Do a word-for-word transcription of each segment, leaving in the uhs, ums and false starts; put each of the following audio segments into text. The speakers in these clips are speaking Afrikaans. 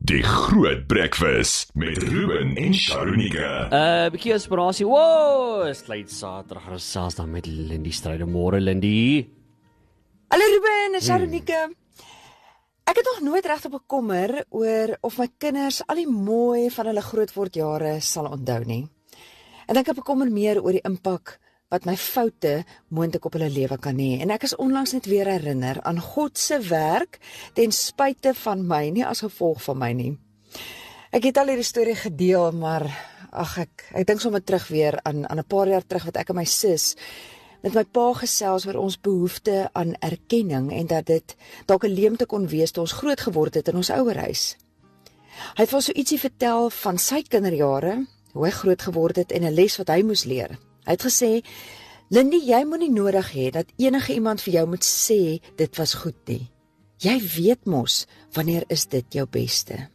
Die Groot Breakfast met Ruben en Sharonika. Uh, bykie inspirasie. Wow, sluit Saterdag gesels dan met Lindy Stryde. Môre Lindy. Hallo Ruben en Sharonika. Hmm. Ek het nog nooit regtig bekommer oor of my kinders al die mooi van hulle grootwordjare sal onthou nie. En ek het bekommer meer oor die impak wat my foute moontlik op hulle lewe kan hê. En ek is onlangs net weer herinner aan God se werk ten spyte van my, nie as gevolg van my nie. Ek het al hierdie storie gedeel, maar ag ek ek dink sommer terug weer aan aan 'n paar jaar terug wat ek en my sus met my pa gesels oor ons behoefte aan erkenning en dat dit dalk 'n leemte kon wees toe ons groot geword het in ons ouerhuis. Hy het vir ons so ietsie vertel van sy kinderjare, hoe hy groot geword het en 'n les wat hy moes leer. Hy het gesê, Lindy, jy moenie nodig hê dat enige iemand vir jou moet sê, dit was goed nie. Jy weet mos, wanneer is dit jou beste.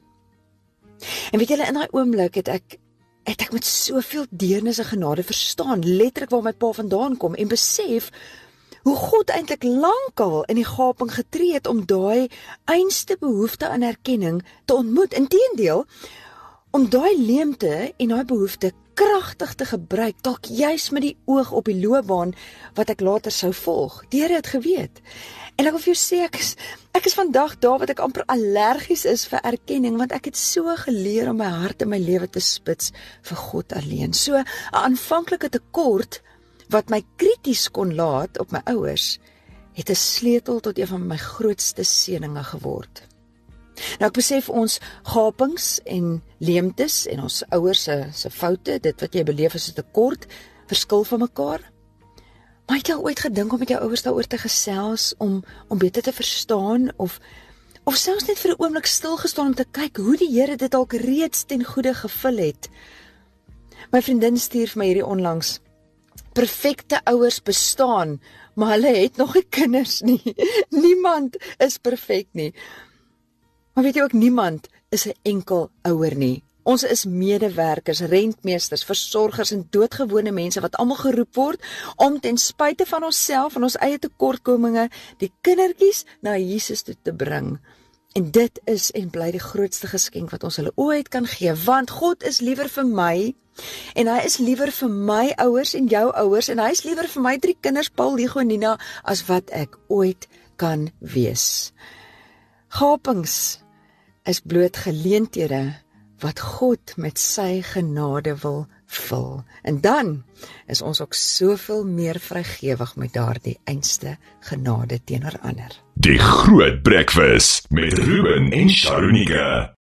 En weet julle, in daai oomblik het ek, het ek met soveel deernis en genade verstaan, letterlik waar my pa vandaan kom, en besef, hoe God eintlik lankal in die gaping getree het om daai einste behoefte aan erkenning te ontmoet. Inteendeel, om daai leemte en daai behoefte kragtig te gebruik, dalk juis met die oog op die loopbaan wat ek later sou volg. Die Here het geweet. En ek wil vir jou sê, ek is, ek is vandag daar wat ek amper allergies is vir erkenning, want ek het so geleer om my hart en my lewe te spits vir God alleen. So 'n aanvanklike tekort wat my krities kon laat op my ouers, het 'n sleutel tot een van my grootste seëninge geword. Nou ek besef ons gapings en leemtes en ons ouers se se foute, dit wat jy beleef as 'n tekort, verskil van mekaar. Maar het jy ooit gedink om met jou ouers daaroor te gesels, om om beter te verstaan, of of selfs net vir 'n oomblik stil gestaan om te kyk hoe die Here dit dalk reeds ten goeie gevul het? My vriendin stuur vir my hierdie onlangs, perfekte ouers bestaan, maar hulle het nog nie kinders nie. Niemand is perfek nie. Maar weet jy ook, niemand is 'n enkel ouer nie. Ons is medewerkers, rentmeesters, versorgers en doodgewone mense wat almal geroep word om ten spyte van onsself en ons eie tekortkominge die kindertjies na Jesus toe te bring. En dit is en bly die grootste geskenk wat ons hulle ooit kan gee, want God is liewer vir my en hy is liewer vir my ouers en jou ouers en hy is liewer vir my drie kinders, Paul, Ligo en Nina, as wat ek ooit kan wees. Gapings is bloot geleenthede wat God met sy genade wil vul. En dan is ons ook soveel meer vrygewig met daardie einste genade teenoor ander. Die Groot Breakfast met Ruben en Sharonika.